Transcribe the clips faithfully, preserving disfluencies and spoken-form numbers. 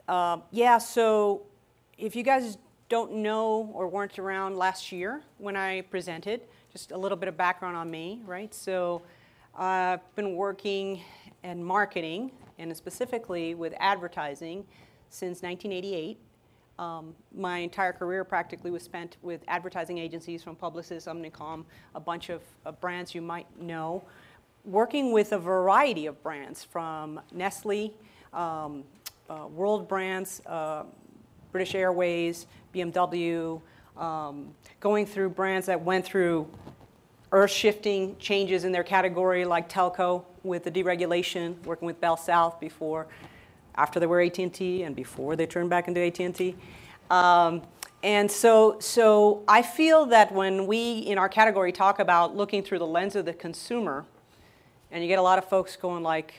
Uh, yeah, so if you guys don't know or weren't around last year when I presented, just a little bit of background on me, right? So I've been working in marketing, and specifically with advertising, since nineteen eighty-eight. Um, my entire career practically was spent with advertising agencies, from Publicis, Omnicom, a bunch of, of brands you might know, working with a variety of brands, from Nestle, um, uh, world brands, uh, British Airways, B M W, um, going through brands that went through earth-shifting changes in their category, like telco with the deregulation, working with Bell South before, after they were A T and T, and before they turned back into A T and T. Um, and so, so I feel that when we, in our category, talk about looking through the lens of the consumer, and you get a lot of folks going like,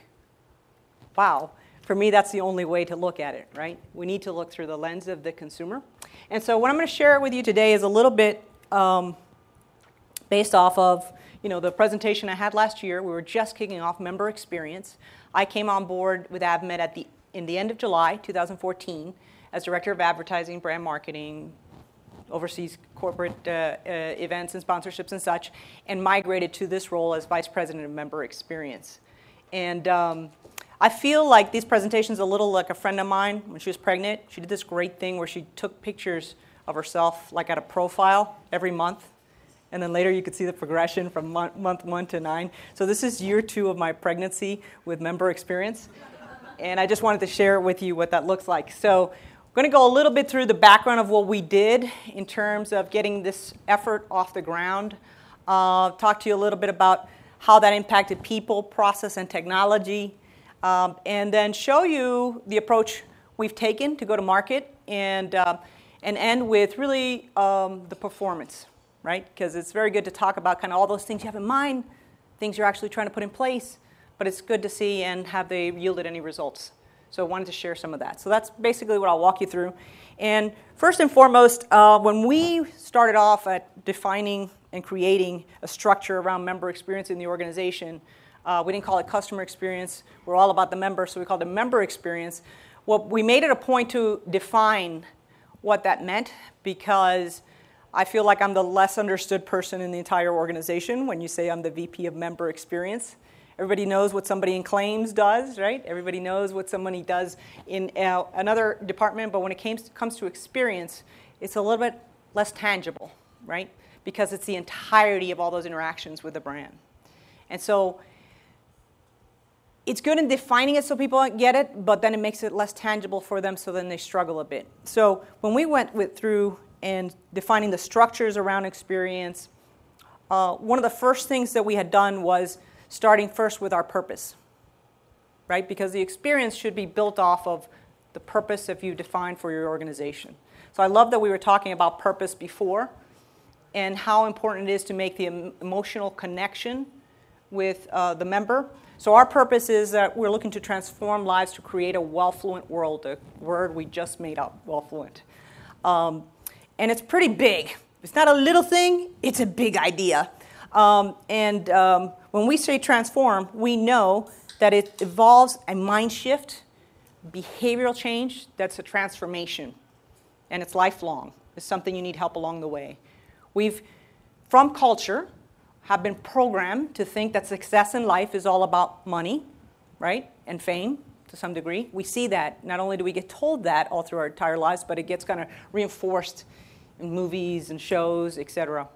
wow, for me, that's the only way to look at it, right? We need to look through the lens of the consumer. And so what I'm going to share with you today is a little bit um, based off of, you know, the presentation I had last year. We were just kicking off member experience. I came on board with AdvaMed at the in the end of July two thousand fourteen as Director of Advertising, Brand Marketing, oversees corporate uh, uh, events and sponsorships and such, and migrated to this role as Vice President of Member Experience. And um, I feel like these presentations a little like a friend of mine when she was pregnant. She did this great thing where she took pictures of herself like at a profile every month, and then later you could see the progression from month, month one to nine. So this is year two of my pregnancy with member experience, and I just wanted to share with you what that looks like. So I'm going to go a little bit through the background of what we did in terms of getting this effort off the ground, uh, talk to you a little bit about how that impacted people, process, and technology, um, and then show you the approach we've taken to go to market, and, uh, and end with really um, the performance, right? Because it's very good to talk about kind of all those things you have in mind, things you're actually trying to put in place, but it's good to see and have they yielded any results. So I wanted to share some of that. So that's basically what I'll walk you through. And first and foremost, uh, when we started off at defining and creating a structure around member experience in the organization, uh, we didn't call it customer experience. We're all about the member, so we called it member experience. Well, we made it a point to define what that meant, because I feel like I'm the less understood person in the entire organization when you say I'm the V P of member experience. Everybody knows what somebody in claims does, right? Everybody knows what somebody does in uh, another department, but when it comes, comes to experience, it's a little bit less tangible, right? Because it's the entirety of all those interactions with the brand. And so it's good in defining it so people get it, but then it makes it less tangible for them, so then they struggle a bit. So when we went with, through and defining the structures around experience, uh, one of the first things that we had done was starting first with our purpose, right? Because the experience should be built off of the purpose that you define for your organization. So I love that we were talking about purpose before and how important it is to make the emotional connection with uh, the member. So our purpose is that we're looking to transform lives to create a well-fluent world, a word we just made up, well-fluent. Um, and it's pretty big. It's not a little thing, it's a big idea. Um, and um, when we say transform, we know that it involves a mind shift, behavioral change that's a transformation, and it's lifelong. It's something you need help along the way. We've, from culture, have been programmed to think that success in life is all about money, right, and fame to some degree. We see that. Not only do we get told that all through our entire lives, but it gets kind of reinforced in movies and shows, et cetera.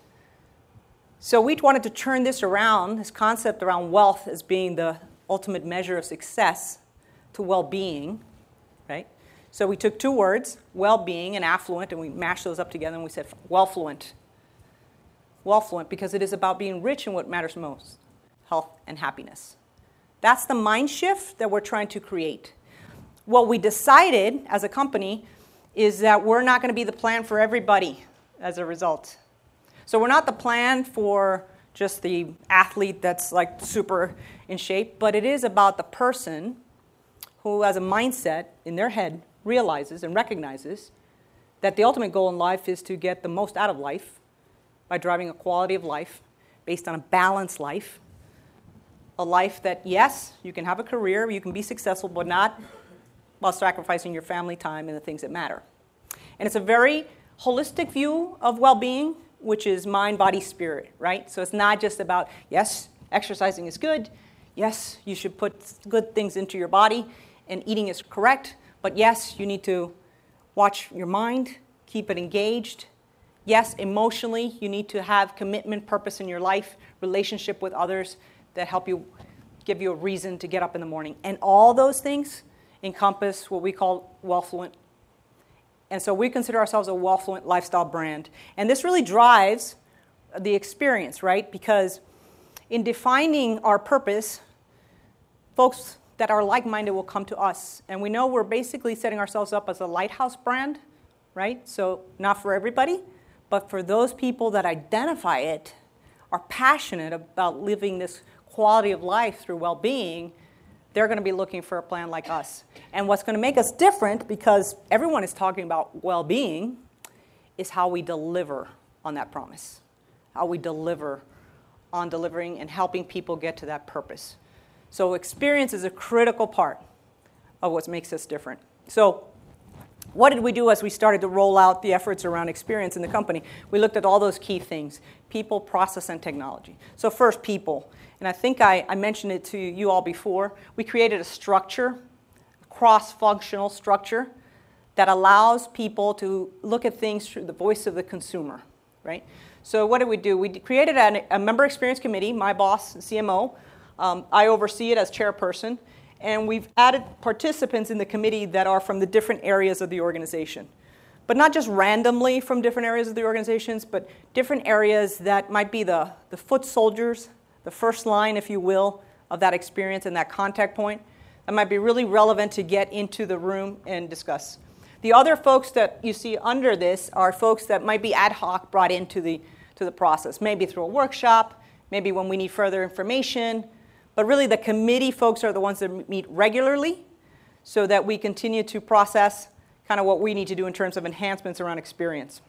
So we wanted to turn this around, this concept around wealth as being the ultimate measure of success, to well-being, right? So we took two words, well-being and affluent, and we mashed those up together, and we said well-fluent. Well-fluent, because it is about being rich in what matters most, health and happiness. That's the mind shift that we're trying to create. What we decided as a company is that we're not going to be the plan for everybody as a result. So we're not the plan for just the athlete that's like super in shape, but it is about the person who has a mindset in their head, realizes and recognizes that the ultimate goal in life is to get the most out of life by driving a quality of life based on a balanced life, a life that, yes, you can have a career, you can be successful, but not while sacrificing your family time and the things that matter. And it's a very holistic view of well-being, which is mind, body, spirit, right? So it's not just about, yes, exercising is good. Yes, you should put good things into your body, and eating is correct. But yes, you need to watch your mind, keep it engaged. Yes, emotionally, you need to have commitment, purpose in your life, relationship with others that help you, give you a reason to get up in the morning. And all those things encompass what we call Wellfluent. And so we consider ourselves a Wellfluent lifestyle brand. And this really drives the experience, right? Because in defining our purpose, folks that are like-minded will come to us. And we know we're basically setting ourselves up as a lighthouse brand, right? So not for everybody, but for those people that identify it, are passionate about living this quality of life through well-being, they're going to be looking for a plan like us. And what's going to make us different, because everyone is talking about well-being, is how we deliver on that promise, how we deliver on delivering and helping people get to that purpose. So experience is a critical part of what makes us different. So what did we do as we started to roll out the efforts around experience in the company? We looked at all those key things: people, process, and technology. So first, people. And I think I, I mentioned it to you all before. We created a structure, a cross-functional structure, that allows people to look at things through the voice of the consumer, right? So what did we do? We created a, a member experience committee, my boss, C M O. Um, I oversee it as chairperson. And we've added participants in the committee that are from the different areas of the organization. But not just randomly from different areas of the organizations, but different areas that might be the, the foot soldiers, the first line, if you will, of that experience and that contact point. That might be really relevant to get into the room and discuss. The other folks that you see under this are folks that might be ad hoc brought into the, to the process, maybe through a workshop, maybe when we need further information. But really, the committee folks are the ones that meet regularly so that we continue to process kind of what we need to do in terms of enhancements around experience.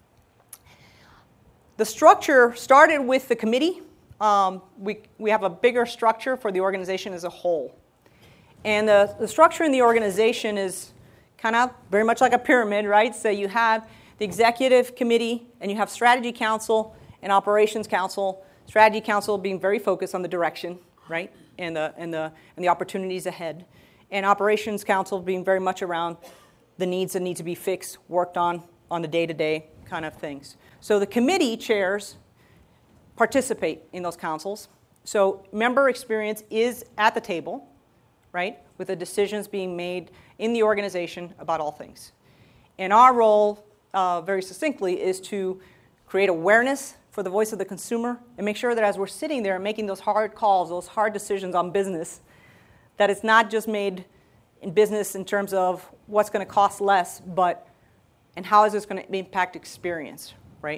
The structure started with the committee. Um, we, we have a bigger structure for the organization as a whole. And the, the structure in the organization is kind of very much like a pyramid, right? So you have the executive committee, and you have strategy council and operations council. Strategy council being very focused on the direction, right, and the and the and the opportunities ahead, and operations council being very much around the needs that need to be fixed, worked on on the day-to-day kind of things. So the committee chairs participate in those councils. So member experience is at the table, right, with the decisions being made in the organization about all things. And our role, uh, very succinctly, is to create awareness for the voice of the consumer, and make sure that as we're sitting there and making those hard calls, those hard decisions on business, that it's not just made in business in terms of what's going to cost less, but and how is this going to impact experience, right?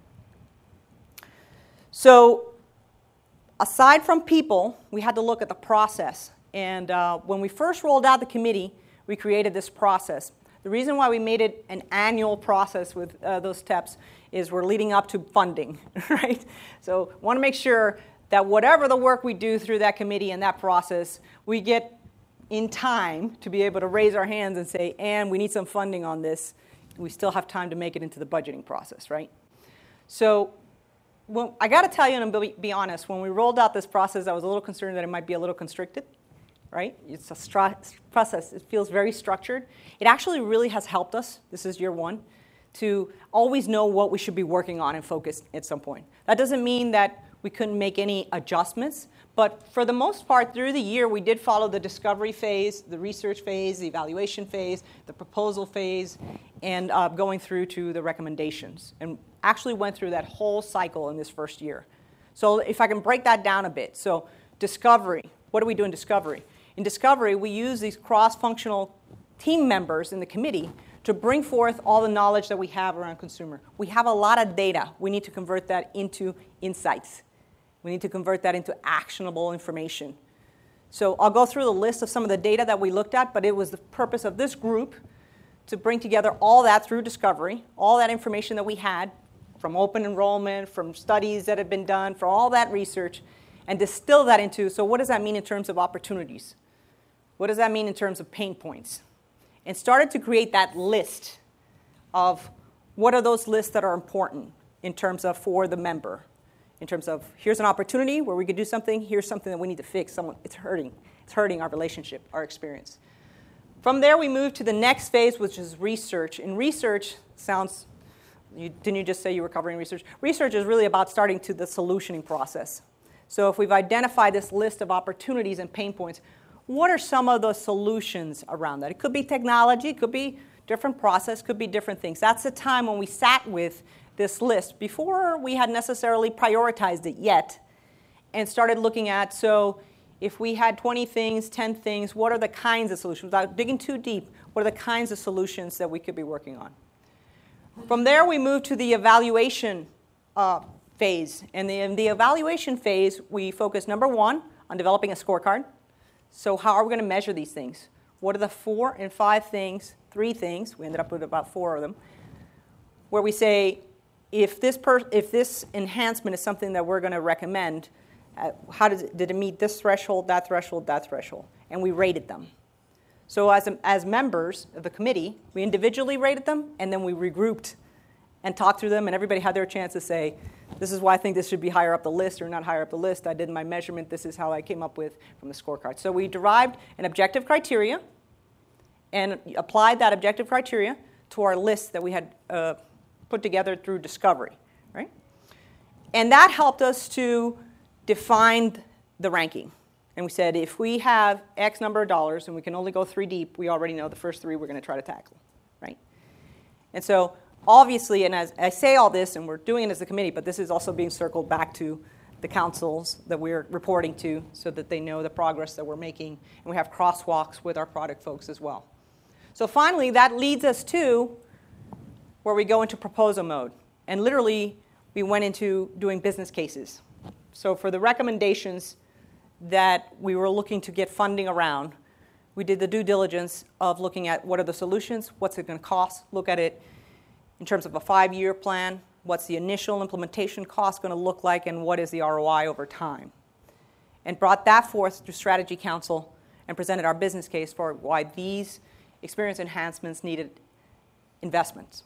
So aside from people, we had to look at the process. And uh, when we first rolled out the committee, we created this process. The reason why we made it an annual process with uh, those steps is we're leading up to funding, right? So want to make sure that whatever the work we do through that committee and that process, we get in time to be able to raise our hands and say, and we need some funding on this. We still have time to make it into the budgeting process, right? So well, I got to tell you, and be, be honest, when we rolled out this process, I was a little concerned that it might be a little constricted, right? It's a stru- process. It feels very structured. It actually really has helped us. This is year one. To always know what we should be working on and focus at some point. That doesn't mean that we couldn't make any adjustments, but for the most part, through the year, we did follow the discovery phase, the research phase, the evaluation phase, the proposal phase, and uh, going through to the recommendations, and actually went through that whole cycle in this first year. So if I can break that down a bit. So discovery, what do we do in discovery? In discovery, we use these cross-functional team members in the committee to bring forth all the knowledge that we have around consumer. We have a lot of data. We need to convert that into insights. We need to convert that into actionable information. So I'll go through the list of some of the data that we looked at, but it was the purpose of this group to bring together all that through discovery, all that information that we had from open enrollment, from studies that have been done, from all that research, and distill that into, so what does that mean in terms of opportunities? What does that mean in terms of pain points? and started to create that list of what are those lists that are important in terms of for the member, in terms of here's an opportunity where we could do something, here's something that we need to fix. Someone, it's hurting. It's hurting our relationship, our experience. From there, we move to the next phase, which is research. And research sounds, you, didn't you just say you were covering research? Research is really about starting to the solutioning process. So if we've identified this list of opportunities and pain points, what are some of the solutions around that? It could be technology, it could be different process, could be different things. That's the time when we sat with this list before we had necessarily prioritized it yet and started looking at, so if we had twenty things, ten things, what are the kinds of solutions? Without digging too deep, what are the kinds of solutions that we could be working on? From there, we move to the evaluation uh, phase. And the, in the evaluation phase, we focus, number one, on developing a scorecard. So how are we going to measure these things? What are the four and five things, three things, we ended up with about four of them, where we say, if this, per, if this enhancement is something that we're going to recommend, uh, how does it, did it meet this threshold, that threshold, that threshold? And we rated them. So as, as members of the committee, we individually rated them, and then we regrouped and talked through them, and everybody had their chance to say, this is why I think this should be higher up the list or not higher up the list. I did my measurement. This is how I came up with from the scorecard. So we derived an objective criteria and applied that objective criteria to our list that we had uh, put together through discovery, right? And that helped us to define the ranking. And we said, if we have X number of dollars and we can only go three deep, we already know the first three we're going to try to tackle, right? And so obviously, and as I say all this, and we're doing it as a committee, but this is also being circled back to the councils that we're reporting to so that they know the progress that we're making. And we have crosswalks with our product folks as well. So finally, that leads us to where we go into proposal mode. And literally, we went into doing business cases. So for the recommendations that we were looking to get funding around, we did the due diligence of looking at what are the solutions, what's it going to cost, look at it in terms of a five-year plan, what's the initial implementation cost going to look like, and what is the R O I over time. And brought that forth to Strategy Council and presented our business case for why these experience enhancements needed investments.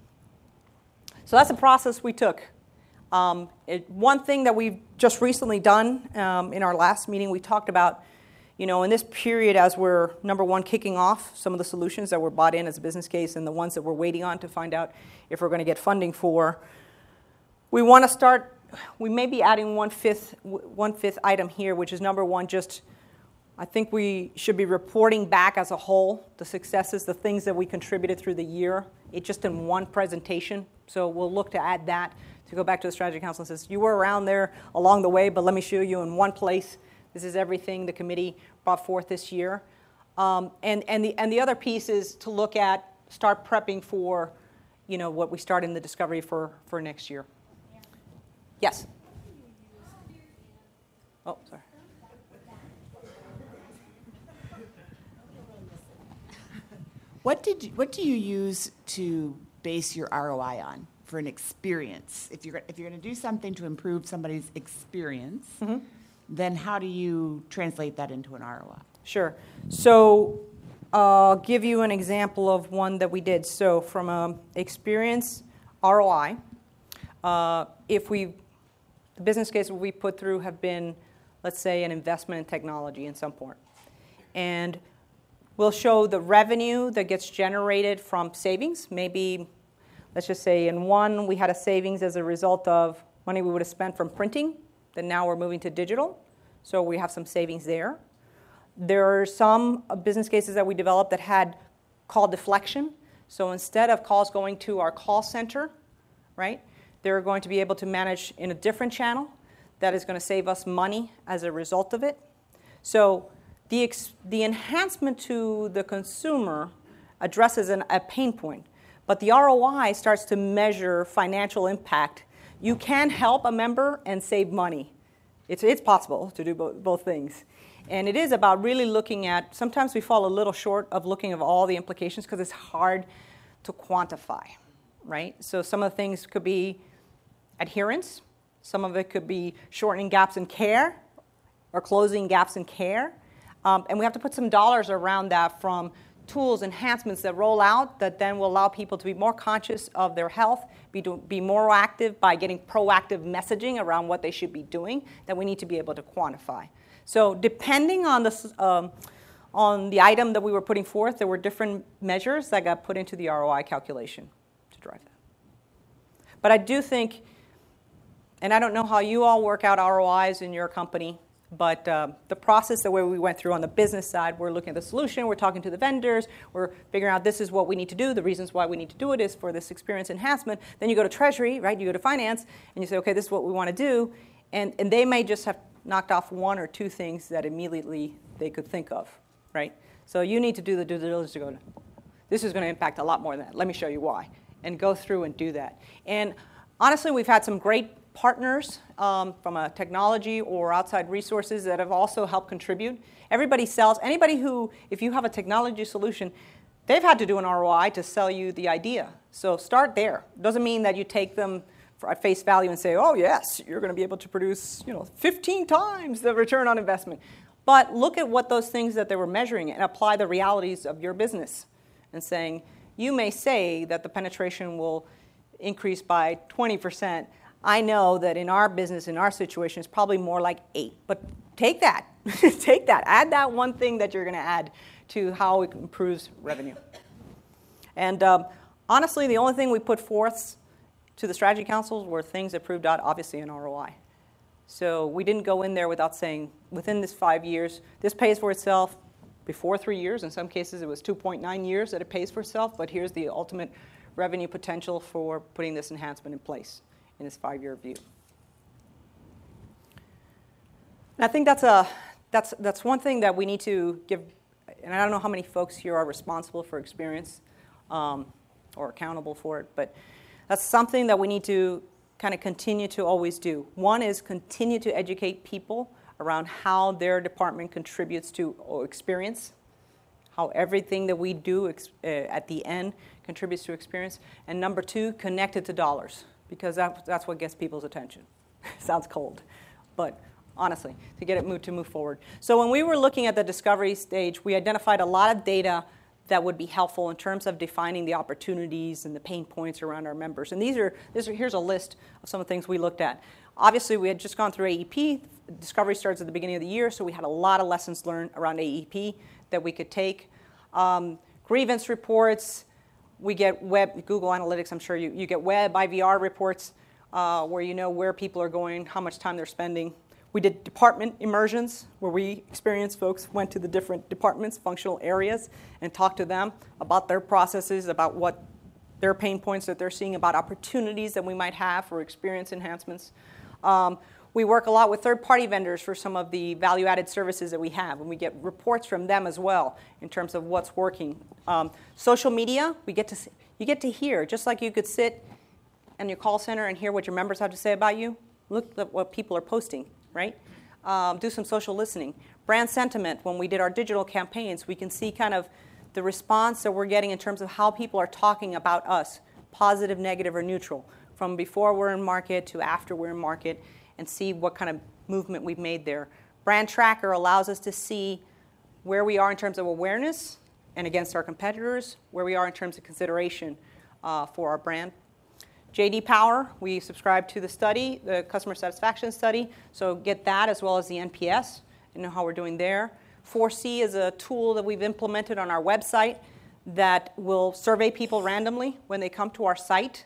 So that's the process we took. Um, it, one thing that we've just recently done um, in our last meeting, we talked about, you know, in this period as we're, number one, kicking off some of the solutions that were bought in as a business case and the ones that we're waiting on to find out if we're going to get funding for, we want to start, we may be adding one fifth, one fifth item here, which is number one, just I think we should be reporting back as a whole the successes, the things that we contributed through the year, it just in one presentation. So we'll look to add that to go back to the Strategy Council and says, you were around there along the way, but let me show you in one place. This is everything the committee brought forth this year. Um, and, and, the, and the other piece is to look at, start prepping for, you know, what we start in the discovery for, for next year. Yeah. Yes? Oh, sorry. What did you, what do you use to base your R O I on for an experience? If you're if you're going to do something to improve somebody's experience, mm-hmm. then how do you translate that into an R O I? Sure. So I'll give you an example of one that we did. So from an experience R O I, uh, if we the business cases we put through have been, let's say, an investment in technology in some point, and we'll show the revenue that gets generated from savings. Maybe, let's just say in one, we had a savings as a result of money we would have spent from printing, that now we're moving to digital. So we have some savings there. There are some business cases that we developed that had call deflection. So instead of calls going to our call center, right, they're going to be able to manage in a different channel that is going to save us money as a result of it. So The, ex- the enhancement to the consumer addresses an, a pain point, but the R O I starts to measure financial impact. You can help a member and save money. It's, it's possible to do bo- both things. And it is about really looking at, sometimes we fall a little short of looking at all the implications because it's hard to quantify, right? So some of the things could be adherence. Some of it could be shortening gaps in care or closing gaps in care. Um, and we have to put some dollars around that from tools, enhancements that roll out that then will allow people to be more conscious of their health, be, do, be more active by getting proactive messaging around what they should be doing, that we need to be able to quantify. So depending on the, um, on the item that we were putting forth, there were different measures that got put into the R O I calculation to drive that. But I do think, and I don't know how you all work out R O Is in your company, but uh, the process, the way we went through on the business side, we're looking at the solution, we're talking to the vendors, we're figuring out this is what we need to do, the reasons why we need to do it is for this experience enhancement. Then you go to Treasury, right? You go to Finance, and you say, okay, this is what we want to do. And, and they may just have knocked off one or two things that immediately they could think of, right? So you need to do the due diligence to go, this is going to impact a lot more than that. Let me show you why. And go through and do that. And honestly, we've had some great partners um, from a technology or outside resources that have also helped contribute. Everybody sells. Anybody who, if you have a technology solution, they've had to do an R O I to sell you the idea. So start there. Doesn't mean that you take them for, at face value and say, oh, yes, you're going to be able to produce, you know, fifteen times the return on investment. But look at what those things that they were measuring and apply the realities of your business and saying, you may say that the penetration will increase by twenty percent. I know that in our business, in our situation, it's probably more like eight. But take that. Take that. Add that one thing that you're going to add to how it improves revenue. And um, honestly, the only thing we put forth to the strategy councils were things that proved out, obviously, an R O I. So we didn't go in there without saying, within this five years, this pays for itself before three years. In some cases, it was two point nine years that it pays for itself. But here's the ultimate revenue potential for putting this enhancement in place in this five-year view. And I think that's, a, that's, that's one thing that we need to give, and I don't know how many folks here are responsible for experience um, or accountable for it, but that's something that we need to kind of continue to always do. One is continue to educate people around how their department contributes to experience, how everything that we do ex- uh, at the end contributes to experience. And number two, connect it to dollars, because that, that's what gets people's attention. Sounds cold, but honestly, to get it moved to move forward. So when we were looking at the discovery stage, we identified a lot of data that would be helpful in terms of defining the opportunities and the pain points around our members. And these are, these are here's a list of some of the things we looked at. Obviously, we had just gone through A E P. Discovery starts at the beginning of the year, so we had a lot of lessons learned around A E P that we could take. Um, grievance reports. We get web, Google Analytics, I'm sure you, you get web I V R reports uh, where you know where people are going, how much time they're spending. We did department immersions where we experienced folks went to the different departments, functional areas, and talked to them about their processes, about what their pain points that they're seeing, about opportunities that we might have for experience enhancements. Um, we work a lot with third-party vendors for some of the value-added services that we have, and we get reports from them as well in terms of what's working. Um, social media, we get to see, you get to hear, just like you could sit in your call center and hear what your members have to say about you. Look at what people are posting, right? Um, do some social listening. Brand sentiment, when we did our digital campaigns, we can see kind of the response that we're getting in terms of how people are talking about us, positive, negative, or neutral, from before we're in market to after we're in market, and see what kind of movement we've made there. Brand Tracker allows us to see where we are in terms of awareness and against our competitors, where we are in terms of consideration uh, for our brand. J D Power, we subscribe to the study, the customer satisfaction study, so get that as well as the N P S and know how we're doing there. four C is a tool that we've implemented on our website that will survey people randomly when they come to our site.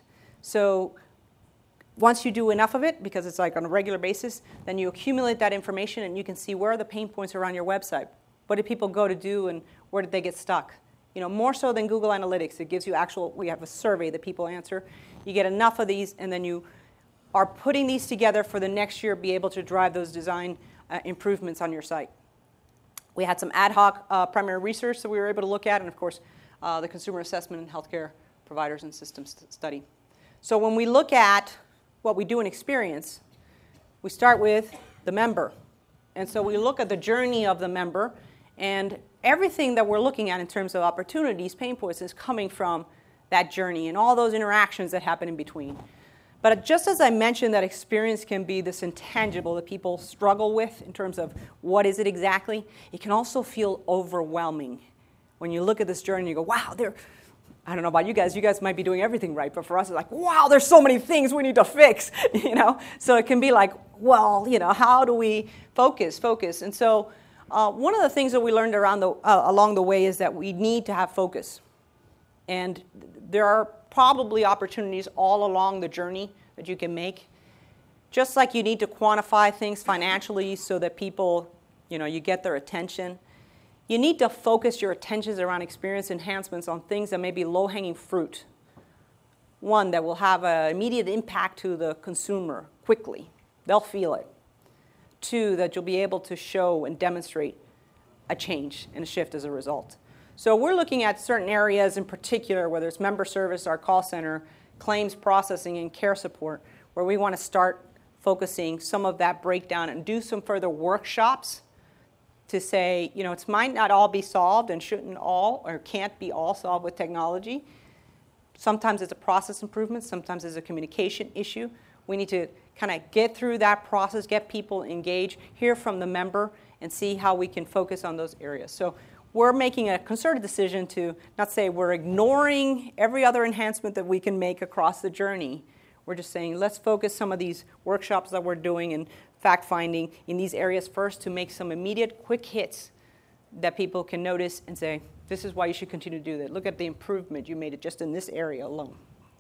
So once you do enough of it, because it's like on a regular basis, then you accumulate that information and you can see where are the pain points around your website. What did people go to do and where did they get stuck? You know, more so than Google Analytics. It gives you actual, we have a survey that people answer. You get enough of these and then you are putting these together for the next year, be able to drive those design uh, improvements on your site. We had some ad hoc uh, primary research that we were able to look at, and of course, uh, the consumer assessment and healthcare providers and systems study. So when we look at what we do in experience, we start with the member. And so we look at the journey of the member, and everything that we're looking at in terms of opportunities, pain points, is coming from that journey and all those interactions that happen in between. But just as I mentioned that experience can be this intangible that people struggle with in terms of what is it exactly, it can also feel overwhelming when you look at this journey, you go, wow, there. I don't know about you guys. You guys might be doing everything right, but for us, it's like, wow, there's so many things we need to fix, you know. So it can be like, well, you know, how do we focus, focus? And so uh, one of the things that we learned around the uh, along the way is that we need to have focus, and there are probably opportunities all along the journey that you can make. Just like you need to quantify things financially so that people, you know, you get their attention. You need to focus your attentions around experience enhancements on things that may be low-hanging fruit. One, that will have an immediate impact to the consumer quickly. They'll feel it. Two, that you'll be able to show and demonstrate a change and a shift as a result. So we're looking at certain areas in particular, whether it's member service, our call center, claims processing, and care support, where we want to start focusing some of that breakdown and do some further workshops to say, you know, it might not all be solved and shouldn't all or can't be all solved with technology. Sometimes it's a process improvement. Sometimes it's a communication issue. We need to kind of get through that process, get people engaged, hear from the member, and see how we can focus on those areas. So we're making a concerted decision to not say we're ignoring every other enhancement that we can make across the journey. We're just saying let's focus some of these workshops that we're doing and fact-finding in these areas first to make some immediate quick hits that people can notice and say, this is why you should continue to do that. Look at the improvement you made it just in this area alone.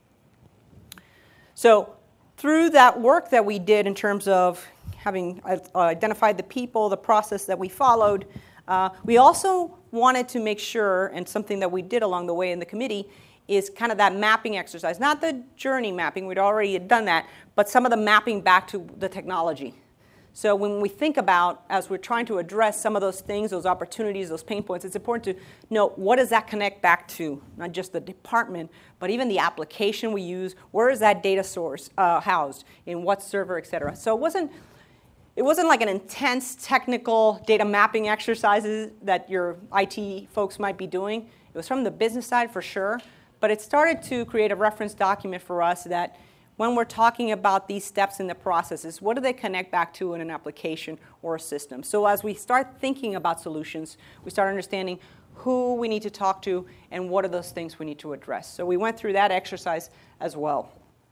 So through that work that we did in terms of having uh, identified the people, the process that we followed, uh, we also wanted to make sure, and something that we did along the way in the committee, is kind of that mapping exercise. Not the journey mapping, we'd already done that, but some of the mapping back to the technology. So when we think about, as we're trying to address some of those things, those opportunities, those pain points, it's important to know what does that connect back to, not just the department, but even the application we use. Where is that data source uh, housed, in what server, et cetera. So it wasn't, it wasn't like an intense technical data mapping exercises that your I T folks might be doing. It was from the business side for sure, but it started to create a reference document for us that when we're talking about these steps in the processes, what do they connect back to in an application or a system? So as we start thinking about solutions, we start understanding who we need to talk to and what are those things we need to address. So we went through that exercise as well.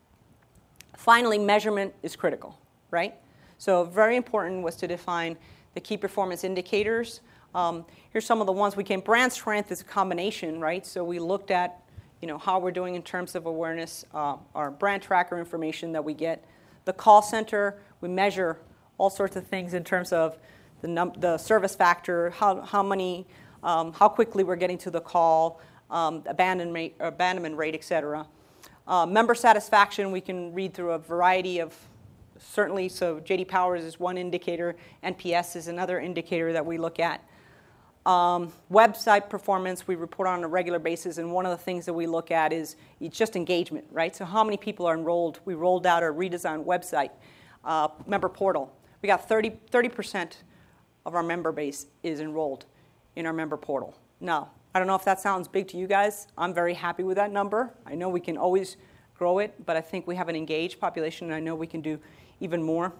Finally, measurement is critical, right? So very important was to define the key performance indicators. Um, here's some of the ones we came. Brand strength is a combination, right? So we looked at you know, how we're doing in terms of awareness, uh, our brand tracker information that we get. The call center, we measure all sorts of things in terms of the, num- the service factor, how, how many, um, how quickly we're getting to the call, um, abandonment rate, abandonment rate, et cetera. Uh, member satisfaction, we can read through a variety of, certainly, so J D Powers is one indicator, N P S is another indicator that we look at. Um, website performance we report on a regular basis, and one of the things that we look at is it's just engagement, right? So how many people are enrolled? We rolled out a redesigned website, uh, member portal. We got thirty, thirty percent of our member base is enrolled in our member portal. Now, I don't know if that sounds big to you guys. I'm very happy with that number. I know we can always grow it, but I think we have an engaged population, and I know we can do even more.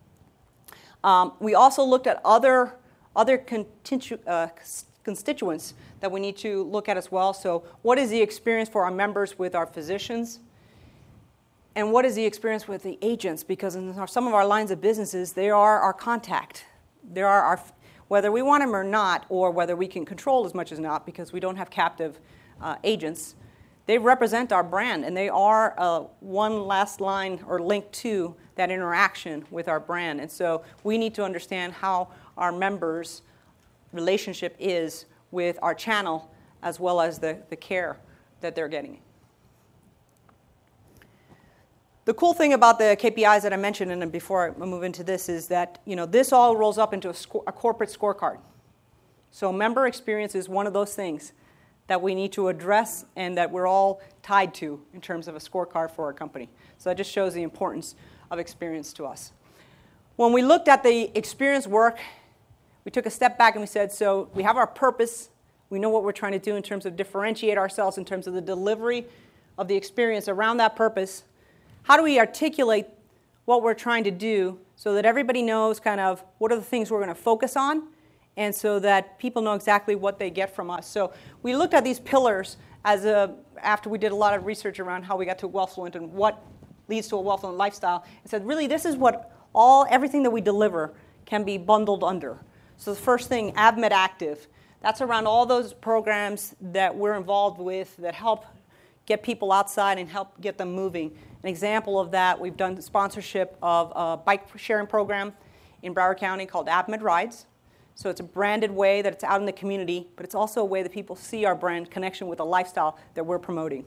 Um, we also looked at other Other continu- uh, constituents that we need to look at as well. So what is the experience for our members with our physicians? And what is the experience with the agents? Because in our, some of our lines of businesses, they are our contact. They are our, whether we want them or not, or whether we can control as much as not, because we don't have captive uh, agents, they represent our brand, and they are uh, one last line or link to that interaction with our brand. And so we need to understand how our members' relationship is with our channel, as well as the, the care that they're getting. The cool thing about the K P Is that I mentioned, and before I move into this, is that you know this all rolls up into a, sco- a corporate scorecard. So member experience is one of those things that we need to address and that we're all tied to in terms of a scorecard for our company. So that just shows the importance of experience to us. When we looked at the experience work, we took a step back and we said, so we have our purpose. We know what we're trying to do in terms of differentiate ourselves in terms of the delivery of the experience around that purpose. How do we articulate what we're trying to do so that everybody knows kind of what are the things we're going to focus on and so that people know exactly what they get from us. So we looked at these pillars as a, after we did a lot of research around how we got to Wealthfluent and what leads to a Wealthfluent lifestyle, and said, really, this is what all, everything that we deliver can be bundled under. So the first thing, AvMed Active, that's around all those programs that we're involved with that help get people outside and help get them moving. An example of that, we've done the sponsorship of a bike sharing program in Broward County called AvMed Rides. So it's a branded way that it's out in the community, but it's also a way that people see our brand connection with a lifestyle that we're promoting.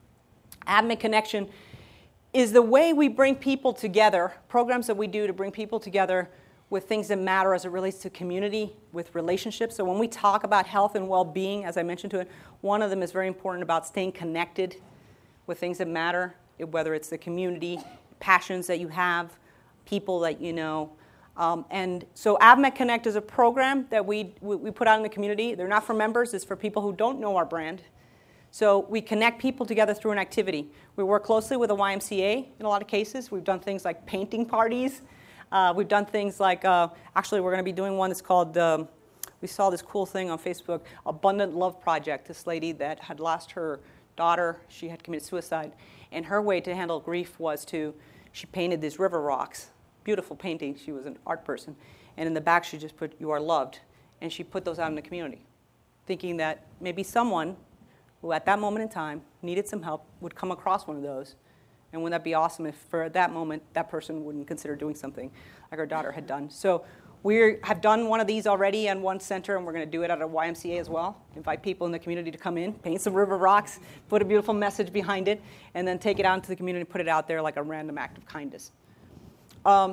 AvMed Connection is the way we bring people together, programs that we do to bring people together with things that matter as it relates to community, with relationships. So when we talk about health and well-being, as I mentioned to it, one of them is very important about staying connected with things that matter, whether it's the community, passions that you have, people that you know. Um, and so AvMed Connect is a program that we, we, we put out in the community. They're not for members, it's for people who don't know our brand. So we connect people together through an activity. We work closely with the Y M C A in a lot of cases. We've done things like painting parties. Uh, we've done things like, uh, actually we're going to be doing one that's called, um, we saw this cool thing on Facebook, Abundant Love Project. This lady that had lost her daughter, she had committed suicide. And her way to handle grief was to, she painted these river rocks. Beautiful painting. She was an art person. And in the back she just put, "You are loved." And she put those out in the community, thinking that maybe someone who at that moment in time needed some help would come across one of those. And wouldn't that be awesome if for that moment that person wouldn't consider doing something like her daughter had done. So we have done one of these already in one center, and we're going to do it at a Y M C A as well. Invite people in the community to come in, paint some river rocks, put a beautiful message behind it, and then take it out into the community and put it out there like a random act of kindness. Um,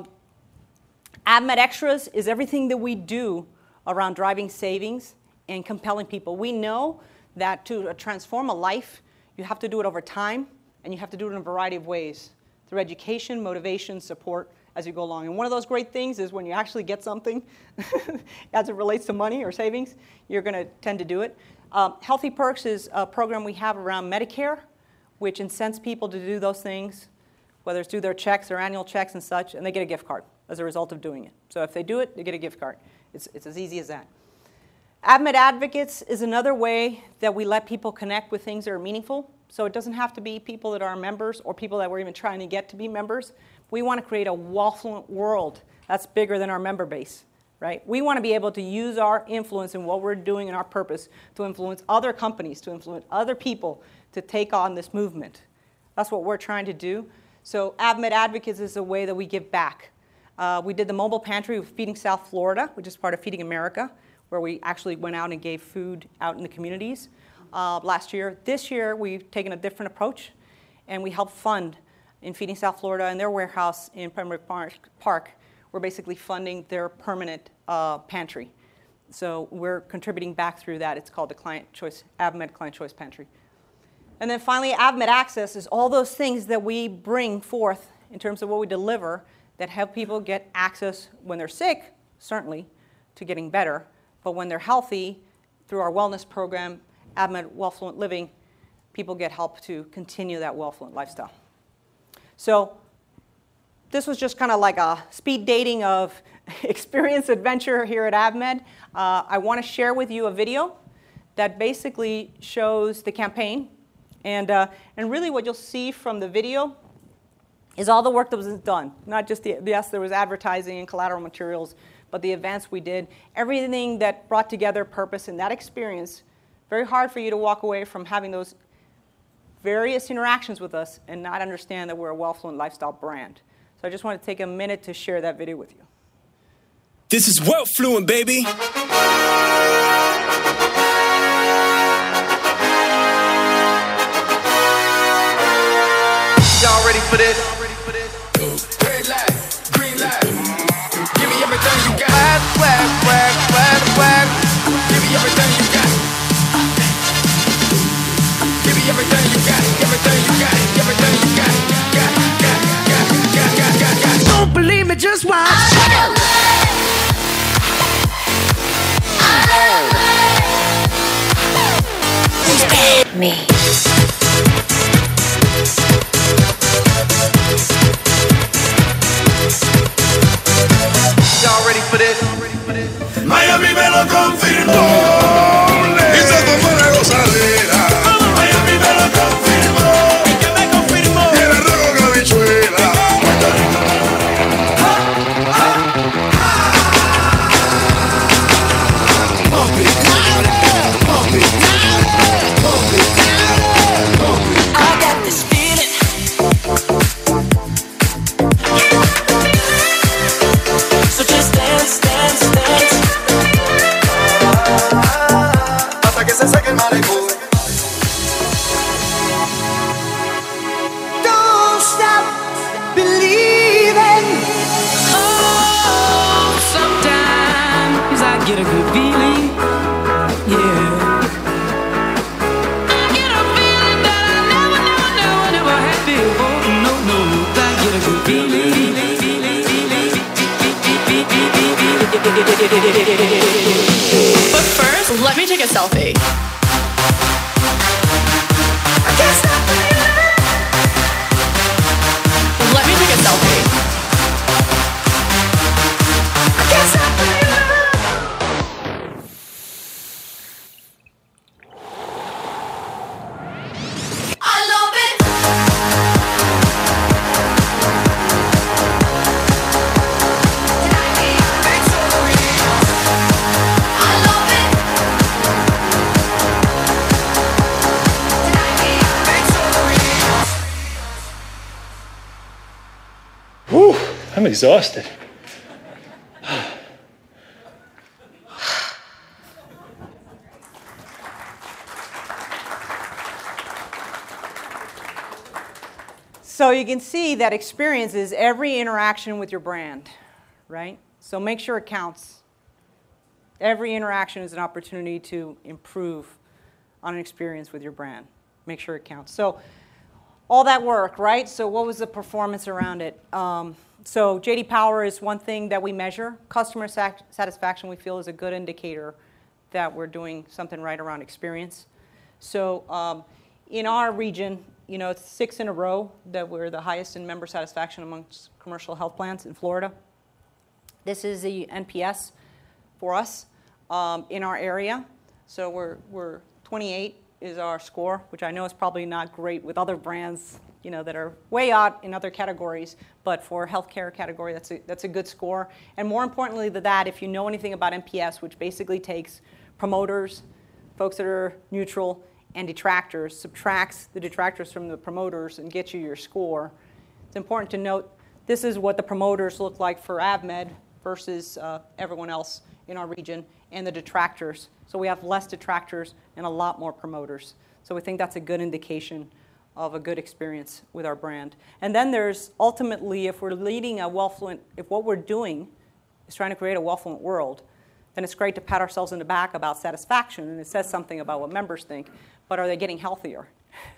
AvMed Extras is everything that we do around driving savings and compelling people. We know that to transform a life, you have to do it over time, and you have to do it in a variety of ways, through education, motivation, support, as you go along. And one of those great things is when you actually get something, as it relates to money or savings, you're going to tend to do it. Um, Healthy Perks is a program we have around Medicare, which incents people to do those things, whether it's through their checks or annual checks and such, and they get a gift card as a result of doing it. So if they do it, they get a gift card. It's, it's as easy as that. AvMed Advocates is another way that we let people connect with things that are meaningful. So it doesn't have to be people that are members or people that we're even trying to get to be members. We want to create a Wealthfluent world that's bigger than our member base, right? We want to be able to use our influence in what we're doing and our purpose to influence other companies, to influence other people to take on this movement. That's what we're trying to do. So AvMed Advocates is a way that we give back. Uh, we did the mobile pantry with Feeding South Florida, which is part of Feeding America, where we actually went out and gave food out in the communities uh, last year. This year, we've taken a different approach, and we help fund in Feeding South Florida and their warehouse in Pembroke Park. We're basically funding their permanent uh, pantry. So we're contributing back through that. It's called the Client Choice, AvMed Client Choice Pantry. And then finally, AvMed Access is all those things that we bring forth in terms of what we deliver that help people get access when they're sick, certainly, to getting better. But when they're healthy, through our wellness program, AvMed Wealthfluent Living, people get help to continue that Wealthfluent lifestyle. So this was just kind of like a speed dating of experience adventure here at AvMed. Uh, I want to share with you a video that basically shows the campaign. And, uh, and really what you'll see from the video is all the work that was done. Not just the, yes, there was advertising and collateral materials, but the events we did, everything that brought together purpose in that experience. Very hard for you to walk away from having those various interactions with us and not understand that we're a Wealthfluent lifestyle brand. So I just want to take a minute to share that video with you. This is Wealthfluent, baby. Y'all ready for this? Red light, green light. Give me everything you got. Swag, swag, swag, swag. Give me everything you got. Give me everything you got. Everything you got. Everything you got. Got, got, got, got, got, got, got. Don't believe me, just watch. Me. Y'all ready for this? Miami, man. lo confirmó. Y se fue una gozadera. Miami me lo confirmó. ¿Y qué me confirmó? Y el arroz con habichuela. Pump it louder, pump it louder, pump it louder, pump it. I got this feeling. So just dance, dance, dance. Hasta que se seque el malecón. Don't stop believing. Oh, sometimes I get a good feeling. Yeah. I get a feeling that I never, never, never, never had before. No, no, I get a good feeling. But first, let me take a selfie. Let me take a selfie. I love it. I love it. Whew, I'm exhausted. So you can see that experience is every interaction with your brand, right? So make sure it counts. Every interaction is an opportunity to improve on an experience with your brand. Make sure it counts. So all that work, right? So what was the performance around it? Um, so J D Power is one thing that we measure. Customer sat- satisfaction, we feel, is a good indicator that we're doing something right around experience. So um, in our region, you know, it's six in a row that we're the highest in member satisfaction amongst commercial health plans in Florida. This is the N P S for us um, in our area. So we're we're twenty-eight is our score, which I know is probably not great with other brands, you know, that are way out in other categories. But for healthcare category, that's a that's a good score. And more importantly than that, if you know anything about N P S, which basically takes promoters, folks that are neutral, and detractors, subtracts the detractors from the promoters and gets you your score. It's important to note this is what the promoters look like for AvMed versus uh, everyone else in our region, and the detractors. So we have less detractors and a lot more promoters. So we think that's a good indication of a good experience with our brand. And then there's ultimately, if we're leading a well-fluent, if what we're doing is trying to create a well-fluent world, then it's great to pat ourselves in the back about satisfaction, and it says something about what members think, but are they getting healthier?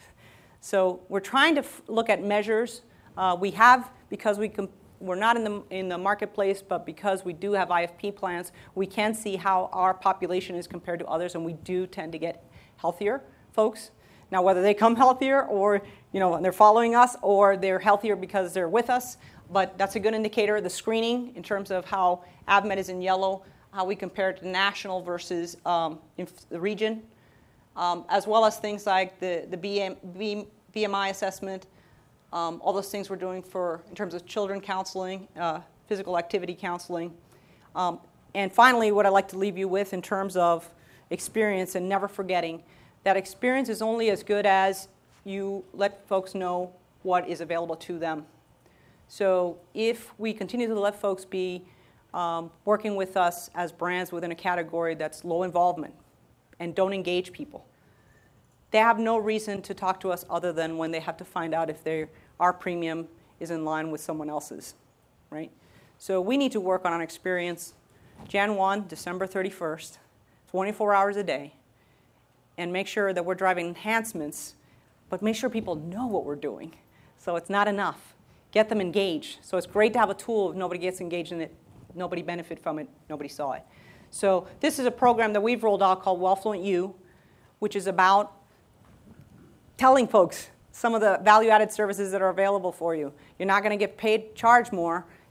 So we're trying to f- look at measures. Uh, we have, because we com- we're not in the, in the marketplace, but because we do have I F P plans, we can see how our population is compared to others, and we do tend to get healthier folks. Now, whether they come healthier or, you know, they're following us, or they're healthier because they're with us, but that's a good indicator. The screening in terms of how AvMed is in yellow, how we compare it to national versus um, in the region, um, as well as things like the, the B M, B, B M I assessment, um, all those things we're doing for in terms of children counseling, uh, physical activity counseling. Um, and finally, what I'd like to leave you with in terms of experience, and never forgetting that experience is only as good as you let folks know what is available to them. So if we continue to let folks be um, working with us as brands within a category that's low involvement and don't engage people, they have no reason to talk to us other than when they have to find out if our premium is in line with someone else's, right? So we need to work on an experience January first, December thirty-first, twenty-four hours a day, and make sure that we're driving enhancements, but make sure people know what we're doing. So it's not enough. Get them engaged. So it's great to have a tool. If nobody gets engaged in it, nobody benefit from it, nobody saw it. So this is a program that we've rolled out called Wellfluent U, which is about telling folks some of the value-added services that are available for you. You're not going to get paid, charge more.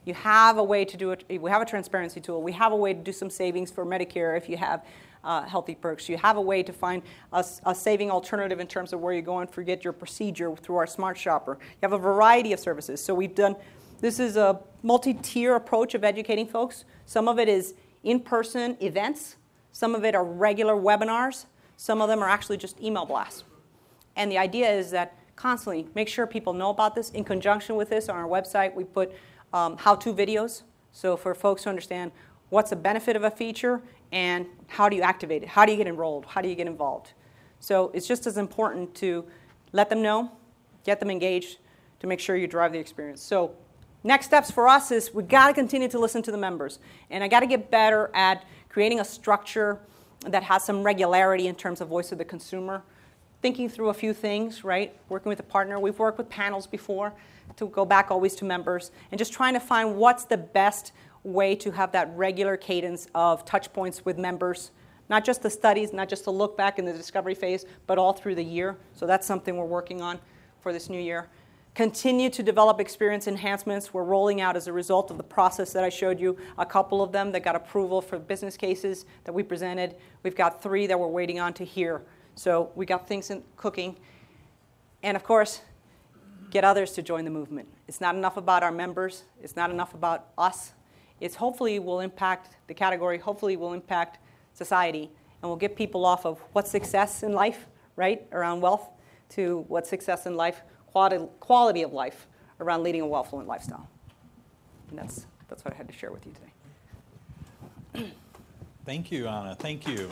You have a way to do it. We have a transparency tool. We have a way to do some savings for Medicare if you have uh, healthy perks. You have a way to find a, a saving alternative in terms of where you're going to get your procedure through our Smart Shopper. You have a variety of services. So we've done, this is a multi-tier approach of educating folks. Some of it is in-person events. Some of it are regular webinars. Some of them are actually just email blasts. And the idea is that constantly make sure people know about this. In conjunction with this, on our website, we put um, how-to videos. So for folks to understand what's the benefit of a feature and how do you activate it? How do you get enrolled? How do you get involved? So it's just as important to let them know, get them engaged, to make sure you drive the experience. So next steps for us is we've got to continue to listen to the members. And I got to get better at creating a structure that has some regularity in terms of voice of the consumer. Thinking through a few things, right? Working with a partner. We've worked with panels before to go back always to members. And just trying to find what's the best way to have that regular cadence of touch points with members. Not just the studies, not just the look back in the discovery phase, but all through the year. So that's something we're working on for this new year. Continue to develop experience enhancements. We're rolling out as a result of the process that I showed you, a couple of them that got approval for business cases that we presented. We've got three that we're waiting on to hear. So we got things in cooking. And of course, get others to join the movement. It's not enough about our members. It's not enough about us. It's hopefully will impact the category, hopefully will impact society, and will get people off of what's success in life, right, around wealth, to what's success in life, quality, quality of life around leading a well-fluent lifestyle. And that's, that's what I had to share with you today. Thank you, Anna. Thank you.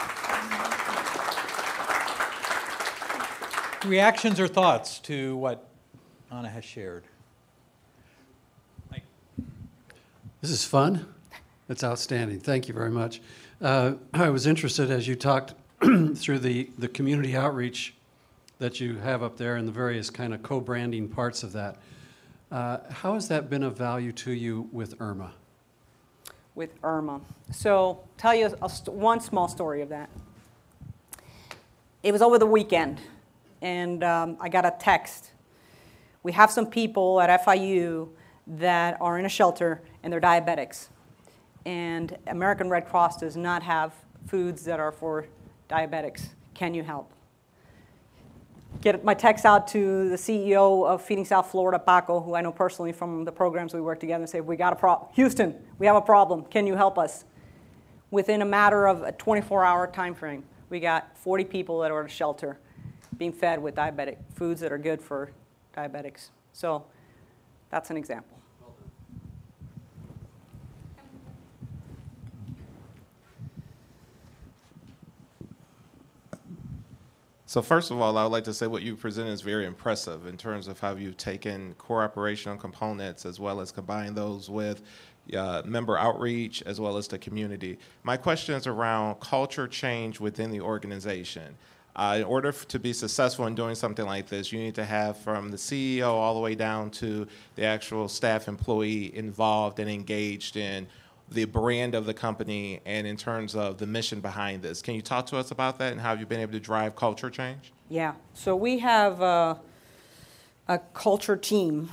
Reactions or thoughts to what Anna has shared? Mike. This is fun. It's outstanding. Thank you very much. Uh, I was interested as you talked through the, the community outreach that you have up there and the various kind of co-branding parts of that. Uh, how has that been of value to you with IRMA? With IRMA. So tell you a, a, one small story of that. It was over the weekend, and um, I got a text. We have some people at F I U that are in a shelter, and they're diabetics. And American Red Cross does not have foods that are for diabetics. Can you help? Get my text out to the C E O of Feeding South Florida, Paco, who I know personally from the programs we work together, and say, we got a problem. Houston, we have a problem. Can you help us? Within a matter of a twenty-four hour time frame, we got forty people that are at a shelter being fed with diabetic foods that are good for diabetics. So that's an example. So first of all, I would like to say what you presented is very impressive in terms of how you've taken core operational components as well as combined those with uh, member outreach as well as the community. My question is around culture change within the organization. Uh, in order f- to be successful in doing something like this, you need to have from the C E O all the way down to the actual staff employee involved and engaged in the brand of the company and in terms of the mission behind this. Can you talk to us about that and how you've been able to drive culture change? Yeah, so we have uh, a culture team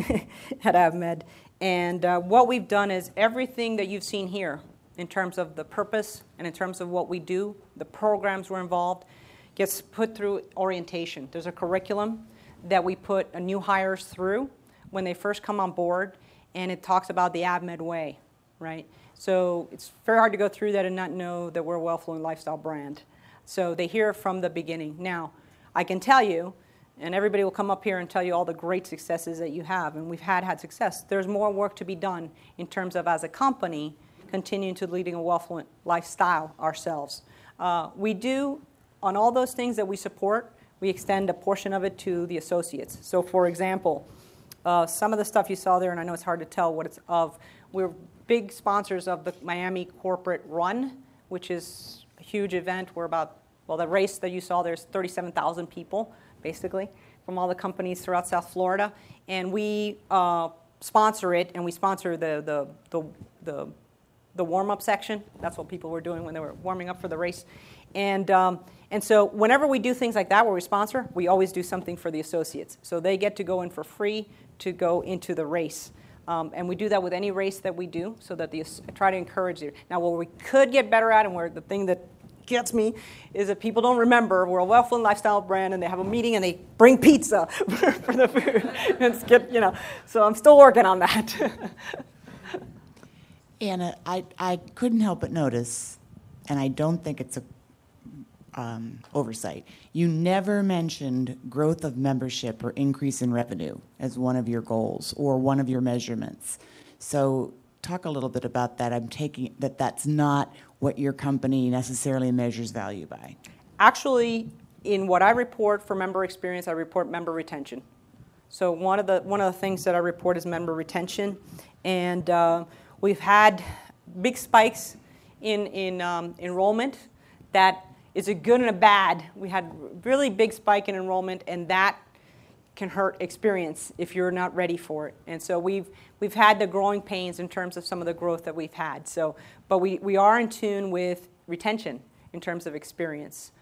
at AvMed, and uh, what we've done is everything that you've seen here in terms of the purpose and in terms of what we do, the programs we're involved, gets put through orientation. There's a curriculum that we put new hires through when they first come on board, and it talks about the AvMed way. Right? So it's very hard to go through that and not know that we're a well-fluent lifestyle brand. So they hear it from the beginning. Now, I can tell you, and everybody will come up here and tell you all the great successes that you have, and we've had had success. There's more work to be done in terms of, as a company, continuing to leading a well-fluent lifestyle ourselves. Uh, we do, on all those things that we support, we extend a portion of it to the associates. So, for example, uh, some of the stuff you saw there, and I know it's hard to tell what it's of, we're big sponsors of the Miami Corporate Run, which is a huge event. We're about, well, the race that you saw, there's thirty-seven thousand people, basically, from all the companies throughout South Florida. And we uh, sponsor it, and we sponsor the, the, the, the, the warm-up section. That's what people were doing when they were warming up for the race. And, um, and so whenever we do things like that where we sponsor, we always do something for the associates. So they get to go in for free to go into the race. Um, and we do that with any race that we do, so that the try to encourage you. Now, what we could get better at, and where the thing that gets me, is that people don't remember we're a Wellfluent lifestyle brand, and they have a meeting and they bring pizza for, for the food. And skip, you know. So I'm still working on that. Anna, I, I couldn't help but notice, and I don't think it's a um, oversight, you never mentioned growth of membership or increase in revenue as one of your goals or one of your measurements. So talk a little bit about that. I'm taking that that's not what your company necessarily measures value by. Actually, in what I report for member experience, I report member retention. So one of the one of the things that I report is member retention, and uh, we've had big spikes in in um, enrollment. That is a good and a bad. We had really big spike in enrollment, and that can hurt experience if you're not ready for it. And so we've we've had the growing pains in terms of some of the growth that we've had. So, but we, we are in tune with retention in terms of experience.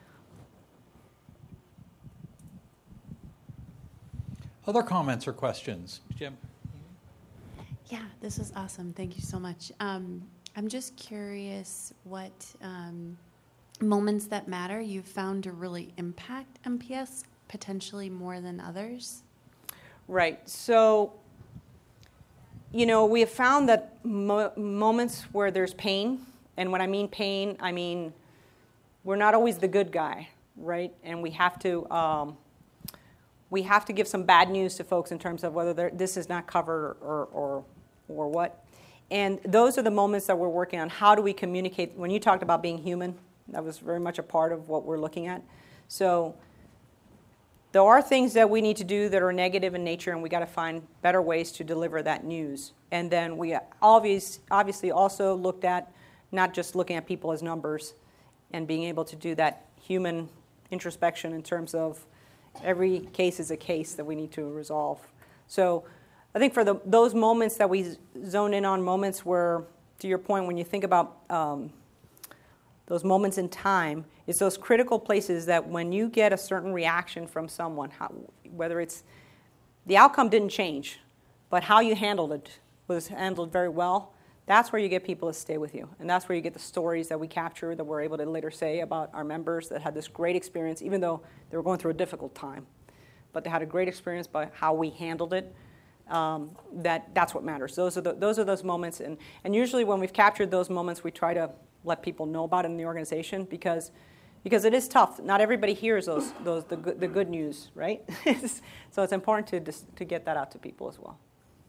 Other comments or questions? Jim? Yeah, this is awesome. Thank you so much. Um, I'm just curious what um, moments that matter you've found to really impact M P S potentially more than others? Right. So, you know, we have found that mo- moments where there's pain, and when I mean pain, I mean we're not always the good guy, right? And we have to um, we have to give some bad news to folks in terms of whether this is not covered or, or or what. And those are the moments that we're working on. How do we communicate? When you talked about being human, that was very much a part of what we're looking at. So there are things that we need to do that are negative in nature, and we got to find better ways to deliver that news. And then we obvious, obviously also looked at not just looking at people as numbers and being able to do that human introspection in terms of every case is a case that we need to resolve. So I think for the, those moments that we zone in on, moments where, to your point, when you think about um, those moments in time, it's those critical places that when you get a certain reaction from someone, how, whether it's the outcome didn't change, but how you handled it was handled very well, that's where you get people to stay with you. And that's where you get the stories that we capture that we're able to later say about our members that had this great experience, even though they were going through a difficult time. But they had a great experience by how we handled it. Um, that that's what matters. Those are the, those are those moments, and, and usually when we've captured those moments, we try to let people know about it in the organization because because it is tough. Not everybody hears those those the good, the good news, right? So it's important to dis, to get that out to people as well.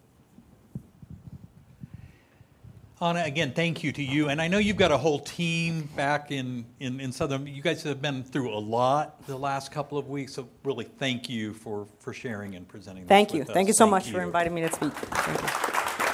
Anna, again, thank you to you. And I know you've got a whole team back in, in, in Southern. You guys have been through a lot the last couple of weeks, so really thank you for, for sharing and presenting this Thank you. with us. Thank you so Thank much you. for inviting me to speak. Thank you.